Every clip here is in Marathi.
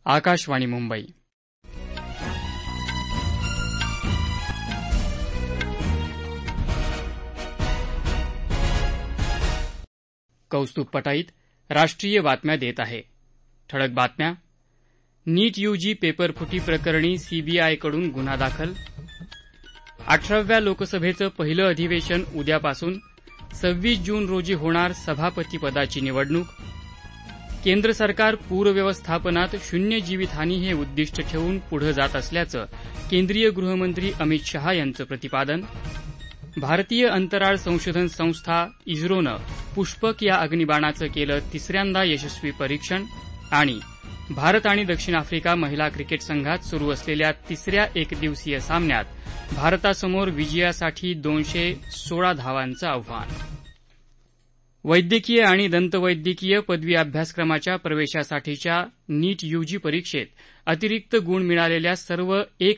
आकाशवाणी मुंबई. कौस्तुभ पटाईत राष्ट्रीय बातम्या देत आहे. ठळक बातम्या. नीट यूजी पेपरफुटी प्रकरणी सीबीआयकडून गुन्हा दाखल. 18व्या लोकसभेचं पहिलं अधिवेशन उद्यापासून. 26 जून रोजी होणार सभापतीपदाची निवडणूक. केंद्र सरकार पूर व्यवस्थापनात शून्य जीवितहानी हे उद्दिष्ट ठेवून पुढे जात असल्याचं केंद्रीय गृहमंत्री अमित शहा यांचं प्रतिपादन. भारतीय अंतराळ संशोधन संस्था इस्रोनं पुष्पक या अग्निबाणाचं केलं तिसऱ्यांदा यशस्वी परीक्षण. आणि भारत आणि दक्षिण आफ्रिका महिला क्रिकेट संघात सुरू असलेल्या तिसऱ्या एकदिवसीय सामन्यात भारतासमोर विजयासाठी 216 धावांचं आव्हान. वैद्यकीय आणि दंतवैद्यकीय पदवी अभ्यासक्रमाच्या प्रवेशासाठीच्या नीट यूजी परीक्षेत अतिरिक्त गुण मिळालेल्या सर्व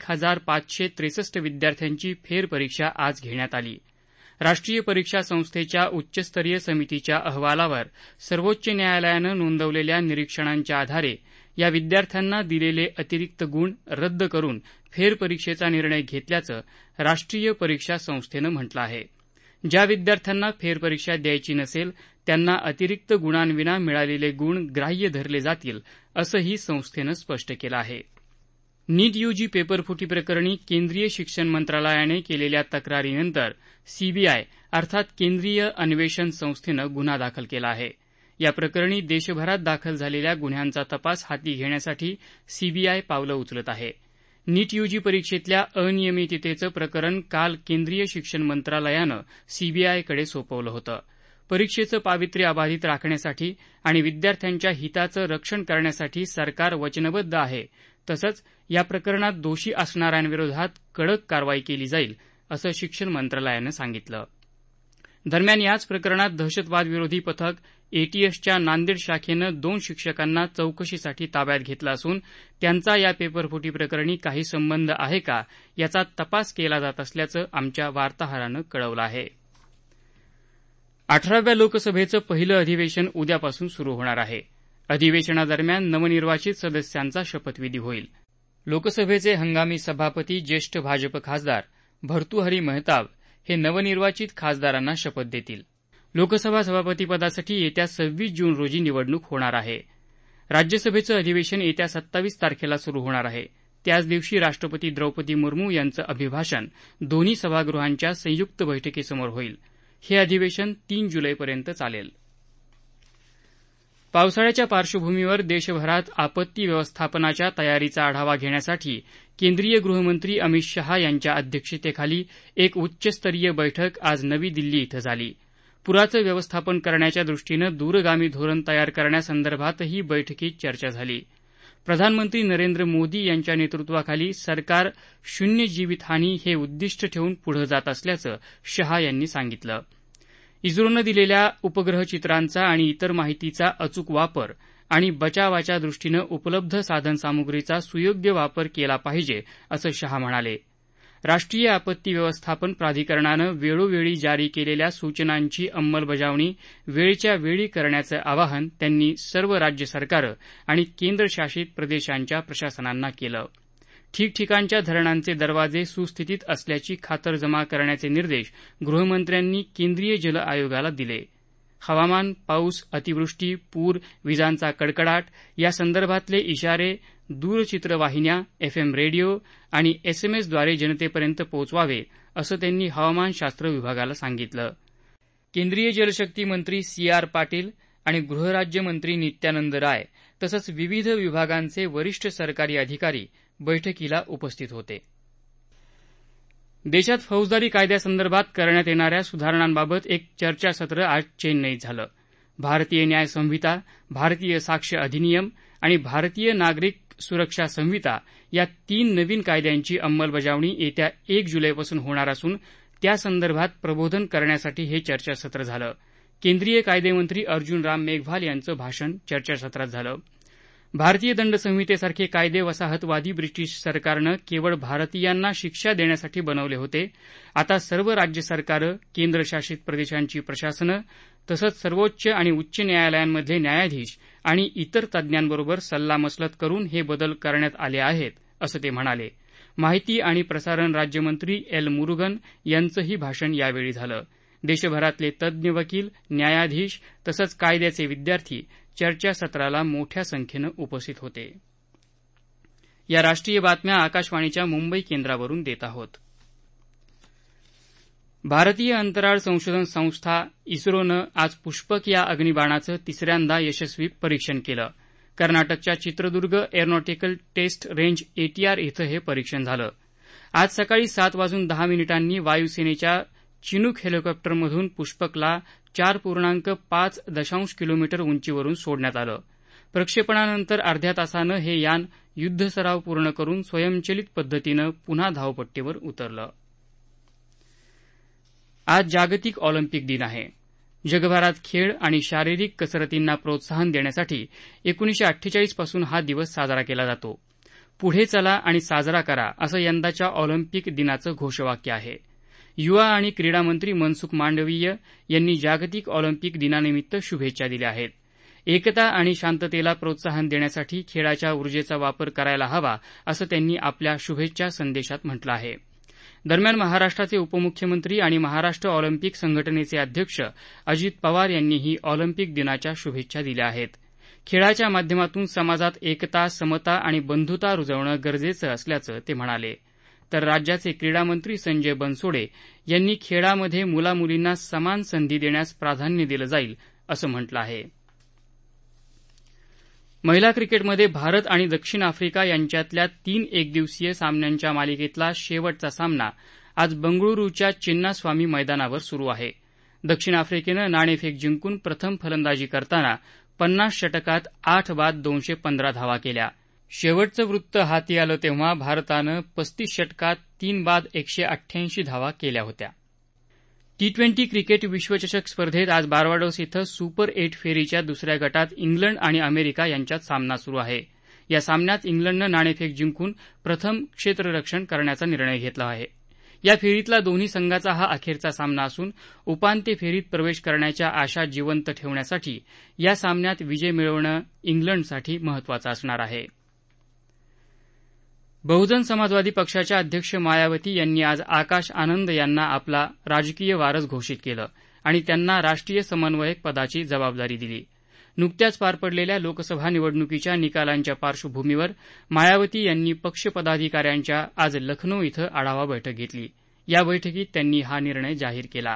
1563 विद्यार्थ्यांची फेरपरीक्षा आज घेण्यात आली. राष्ट्रीय परीक्षा संस्थेच्या उच्चस्तरीय समितीच्या अहवालावर सर्वोच्च न्यायालयानं नोंदवलेल्या निरीक्षणांच्या आधारे या विद्यार्थ्यांना दिलेले अतिरिक्त गुण रद्द करून फेरपरीक्षेचा निर्णय घेतल्याचं राष्ट्रीय परीक्षा संस्थेनं म्हटलं आहे. ज्या विद्यार्थ्यांना फेरपरीक्षा द्यायची नसेल त्यांना अतिरिक्त गुणांविना मिळालेले गुण ग्राह्य धरले जातील असंही संस्थेनं स्पष्ट केलं आहे. नीट यूजी पेपरफुटी प्रकरणी केंद्रीय शिक्षण मंत्रालयाने केलेल्या तक्रारीनंतर सीबीआय अर्थात केंद्रीय अन्वेषण संस्थेनं गुन्हा दाखल केला आहे. या प्रकरणी देशभरात दाखल झालेल्या गुन्ह्यांचा तपास हाती घेण्यासाठी सीबीआय पावलं उचलत आहे. नीट यूजी परीक्षेतल्या अनियमिततेचं प्रकरण काल केंद्रीय शिक्षण मंत्रालयानं सीबीआयकडे सोपवलं होतं. परीक्षेचं पावित्र्य अबाधित राखण्यासाठी आणि विद्यार्थ्यांच्या हिताचं रक्षण करण्यासाठी सरकार वचनबद्ध आहे. तसंच या प्रकरणात दोषी असणाऱ्यांविरोधात कडक कारवाई केली जाईल असं शिक्षण मंत्रालयानं सांगितलं. दरम्यान याच प्रकरणात दहशतवाद विरोधी पथक एटीएसच्या नांदेड शाखेनं 2 शिक्षकांना चौकशीसाठी ताब्यात घेतलं असून त्यांचा या पेपरफुटी प्रकरणी काही संबंध आहे का याचा तपास केला जात असल्याचं आमच्या वार्ताहरानं कळवलं आहे. 18व्या लोकसभेचं पहिलं अधिवेशन उद्यापासून सुरू होणार आहे. अधिवेशनादरम्यान नवनिर्वाचित सदस्यांचा शपथविधी होईल. लोकसभेचे हंगामी सभापती ज्येष्ठ भाजप खासदार भर्तृहरी मेहताब हे नवनिर्वाचित खासदारांना शपथ देतील. लोकसभा सभापतीपदासाठी येत्या 26 जून रोजी निवडणूक होणार आहे. राज्यसभेचं अधिवेशन येत्या 27 तारखेला सुरू होणार आहे. त्याच दिवशी राष्ट्रपती द्रौपदी मुर्मू यांचं अभिभाषण दोन्ही सभागृहांच्या संयुक्त बैठकीसमोर होईल. हे अधिवेशन 3 जुलैपर्यंत चालेल. पावसाळ्याच्या पार्श्वभूमीवर देशभरात आपत्ती व्यवस्थापनाच्या तयारीचा आढावा घेण्यासाठी केंद्रीय गृहमंत्री अमित शहा यांच्या अध्यक्षतेखाली एक उच्चस्तरीय बैठक आज नवी दिल्ली इथं झाली. पुराचं व्यवस्थापन करण्याच्या दृष्टीनं दूरगामी धोरण तयार करण्यासंदर्भातही बैठकीत चर्चा झाली. प्रधानमंत्री नरेंद्र मोदी यांच्या नेतृत्वाखाली सरकार शून्य जीवितहानी हे उद्दिष्ट ठेवून पुढे जात असल्याचं शहा यांनी सांगितलं. इस्रोनं दिलेल्या उपग्रह चित्रांचा आणि इतर माहितीचा अचूक वापर आणि बचावाच्या दृष्टीनं उपलब्ध साधनसामुग्रीचा सुयोग्य वापर केला पाहिजे असं शहा म्हणाले. राष्ट्रीय आपत्ती व्यवस्थापन प्राधिकरणानं वेळोवेळी जारी केलेल्या सूचनांची अंमलबजावणी वेळच्या वेळी करण्याचं आवाहन त्यांनी सर्व राज्य सरकारं आणि केंद्रशासित प्रदेशांच्या प्रशासनांना केलं. ठिकठिकाणच्या धरणांचे दरवाजे सुस्थितीत असल्याची खातरजमा करण्याचे निर्देश गृहमंत्र्यांनी केंद्रीय जल आयोगाला दिले. हवामान, पाऊस, अतिवृष्टी, पूर, विजांचा कडकडाट यासंदर्भातले इशारे दूरचित्रवाहिन्या, FM रेडिओ आणि SMSद्वारे जनतेपर्यंत पोहोचवावे असं त्यांनी हवामानशास्त्र विभागाला सांगितलं. केंद्रीय जलशक्ती मंत्री CR पाटील आणि गृहराज्यमंत्री नित्यानंद राय तसंच विविध विभागांचे वरिष्ठ सरकारी अधिकारी बैठकीला उपस्थित होते. देशात फौजदारी कायद्यासंदर्भात करण्यात येणाऱ्या सुधारणांबाबत एक चर्चासत्र आज चेन्नईत झालं. भारतीय न्याय संहिता, भारतीय साक्ष अधिनियम आणि भारतीय नागरिक सुरक्षा संहिता या 3 नवीन कायद्यांची अंमलबजावणी येत्या 1 जुलैपासून होणार असून त्यासंदर्भात प्रबोधन करण्यासाठी हे चर्चासत्र झालं. केंद्रीय कायदेमंत्री अर्जुन राम मेघवाल यांचं भाषण चर्चासत्रात झालं. भारतीय दंड संहितेसारखे कायदे वसाहतवादी ब्रिटिश सरकारनं केवळ भारतीयांना शिक्षा देण्यासाठी बनवले होते. आता सर्व राज्य सरकारं, केंद्रशासित प्रदेशांची प्रशासनं तसंच सर्वोच्च आणि उच्च न्यायालयांमधले न्यायाधीश आणि इतर तज्ञांबरोबर सल्लामसलत करून हे बदल करण्यात आले आहेत, असं ते म्हणाले. माहिती आणि प्रसारण राज्यमंत्री एल मुरुगन यांचंही भाषण यावेळी झालं. देशभरातले तज्ञ वकील, न्यायाधीश तसंच कायद्याचे विद्यार्थी चर्चासत्राला मोठ्या संख्येनं उपस्थित होते. या राष्ट्रीय बातम्या आकाशवाणीच्या मुंबई केंद्रावरून देत आहोत. भारतीय अंतराळ संशोधन संस्था इस्रोनं आज पुष्पक या अग्निबाणाचं तिसऱ्यांदा यशस्वी परीक्षण केलं. कर्नाटकच्या Chitradurga aeronautical test range ATR इथं हे परीक्षण झालं. आज सकाळी 7:10 वायुसेनेच्या चिनूक हेलिकॉप्टरमधून पुष्पकला 4.5 किलोमीटर उंचीवरून सोडण्यात आलं. प्रक्षेपणानंतर अर्ध्या तासानं हे यान युद्धसराव पूर्ण करून स्वयंचलित पद्धतीनं पुन्हा धावपट्टीवर उतरलं. आज जागतिक ऑलिम्पिक दिन आहे. जगभरात खेळ आणि शारीरिक कसरतींना प्रोत्साहन देण्यासाठी 1948 पासून हा दिवस साजरा केला जातो. पुढे चला आणि साजरा करा असं यंदाच्या ऑलिम्पिक दिनाचं घोषवाक्य आहे. युवा आणि क्रीडा मंत्री मनसुख मांडवीय यांनी जागतिक ऑलिम्पिक दिनानिमित्त शुभेच्छा दिल्या आहेत. एकता आणि शांततेला प्रोत्साहन देण्यासाठी खेळाच्या ऊर्जेचा वापर करायला हवा असं त्यांनी आपल्या शुभेच्छा संदेशात म्हटलं आहे. दरम्यान महाराष्ट्राचे उपमुख्यमंत्री आणि महाराष्ट्र ऑलिम्पिक संघटनेचे अध्यक्ष अजित पवार यांनीही ऑलिम्पिक दिनाच्या शुभेच्छा दिल्या आहेत. खेळाच्या माध्यमातून समाजात एकता, समता आणि बंधुता रुजवणं गरजेचं असल्याचं ते म्हणाले. तर राज्याचे क्रीडा मंत्री संजय बनसोडे यांनी खेळामध्ये मुलामुलींना समान संधी देण्यास प्राधान्य दिलं जाईल असं म्हटलं आहे. महिला क्रिकेटमध्ये भारत आणि दक्षिण आफ्रिका यांच्यातल्या 3 एकदिवसीय सामन्यांच्या मालिकेतला शेवटचा सामना आज बंगळुरूच्या चिन्नास्वामी मैदानावर सुरू आहे. दक्षिण आफ्रिकेनं नाणेफेक जिंकून प्रथम फलंदाजी करताना 50 षटकात 8 बाद 215 धावा केल्या. शेवटचं वृत्त हाती आलं तेव्हा भारतानं 35 षटकात 3 बाद 188 धावा केल्या होत्या. T20 क्रिकेट विश्वचषक स्पर्धेत आज बार्बाडोस इथं सुपर 8 फेरीच्या दुसऱ्या गटात इंग्लंड आणि अमेरिका यांच्यात सामना सुरू आहे. या सामन्यात इंग्लंडनं नाणेफेक जिंकून प्रथम क्षेत्ररक्षण करण्याचा निर्णय घेतला आहे. या फेरीतला दोन्ही संघाचा हा अखेरचा सामना असून उपांत्य फेरीत प्रवेश करण्याच्या आशा जिवंत ठेवण्यासाठी या सामन्यात विजय मिळवणं इंग्लंडसाठी महत्वाचं असणार आहे. बहुजन समाजवादी पक्षाच्या अध्यक्ष मायावती यांनी आज आकाश आनंद यांना आपला राजकीय वारस घोषित केलं आणि त्यांना राष्ट्रीय समन्वयक पदाची जबाबदारी दिली. नुकत्याच पार पडलेल्या लोकसभा निवडणुकीच्या निकालांच्या पार्श्वभूमीवर मायावती यांनी पक्ष पदाधिकाऱ्यांच्या आज लखनौ इथं आढावा बैठक घेतली. या बैठकीत त्यांनी हा निर्णय जाहीर केला.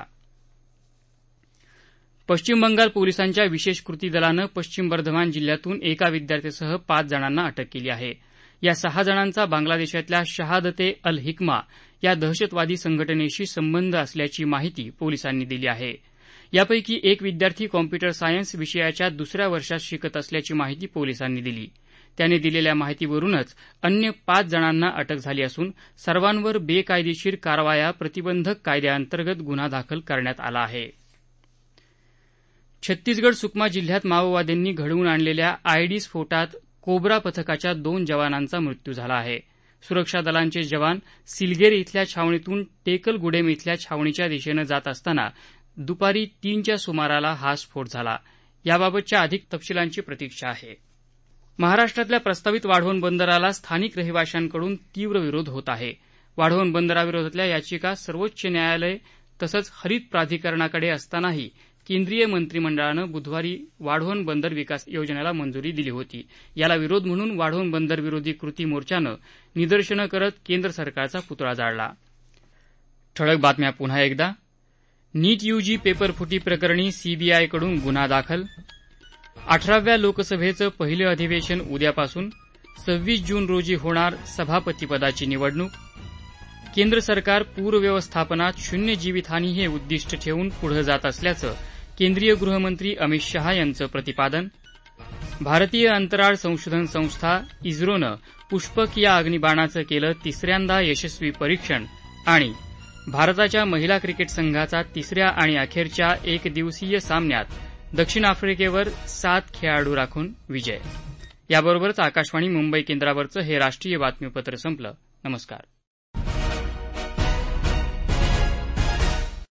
पश्चिम बंगाल पोलिसांच्या विशेष कृती दलानं पश्चिम बर्धमान जिल्ह्यातून एका विद्यार्थ्यासह 5 जणांना अटक केली आहे. या 6 जणांचा बांगलादेशातल्या शहादते अल हिकमा या दहशतवादी संघटनेशी संबंध असल्याची माहिती पोलिसांनी दिली आहे. यापैकी एक विद्यार्थी कॉम्प्युटर सायन्स विषयाच्या 2ऱ्या वर्षात शिकत असल्याची माहिती पोलिसांनी दिली. त्याने दिलेल्या माहितीवरूनच अन्य 5 जणांना अटक झाली असून सर्वांवर बेकायदेशीर कारवाया प्रतिबंधक कायद्याअंतर्गत गुन्हा दाखल करण्यात आला आहे. छत्तीसगड सुकमा जिल्ह्यात माओवाद्यांनी घडवून आणलेल्या आयडी स्फोटात कोब्रा पथकाच्या 2 जवानांचा मृत्यू झाला आहे. सुरक्षा दलांचे जवान सिलगेर इथल्या छावणीतून टेकलगुडेम इथल्या छावणीच्या दिशेनं जात असताना दुपारी 3च्या सुमाराला हा स्फोट झाला. याबाबतच्या अधिक तपशिलांची प्रतीक्षा आहे. महाराष्ट्रातल्या प्रस्तावित वाढवण बंदराला स्थानिक रहिवाशांकडून तीव्र विरोध होत आहे. वाढवण बंदराविरोधातल्या याचिका सर्वोच्च न्यायालय तसंच हरित प्राधिकरणाकडे असतानाही केंद्रीय मंत्रिमंडळानं बुधवारी वाढवण बंदर विकास योजनेला मंजुरी दिली होती. याला विरोध म्हणून वाढवण बंदर विरोधी कृती मोर्चानं निदर्शनं करत केंद्र सरकारचा पुतळा जाळला. ठळक बातम्या पुन्हा एकदा. नीट यूजी पेपरफुटी प्रकरणी सीबीआयकडून गुन्हा दाखल. 18व्या लोकसभेचं पहिलं अधिवेशन उद्यापासून. 26 जून रोजी होणार सभापतीपदाची निवडणूक. केंद्र सरकार पूर व्यवस्थापनात 0 जीवितहानी हे उद्दिष्ट ठेवून पुढे जात असल्याचं केंद्रीय गृहमंत्री अमित शहा यांचं प्रतिपादन. भारतीय अंतराळ संशोधन संस्था इस्रोनं पुष्पक या अग्निबाणाचं केलं 3ऱ्यांदा यशस्वी परीक्षण. आणि भारताच्या महिला क्रिकेट संघाचा 3ऱ्या आणि अखेरच्या एकदिवसीय सामन्यात दक्षिण आफ्रिकेवर 7 खेळाडू राखून विजय. याबरोबरच आकाशवाणी मुंबई केंद्रावरचं हे राष्ट्रीय बातमीपत्र संपलं. नमस्कार.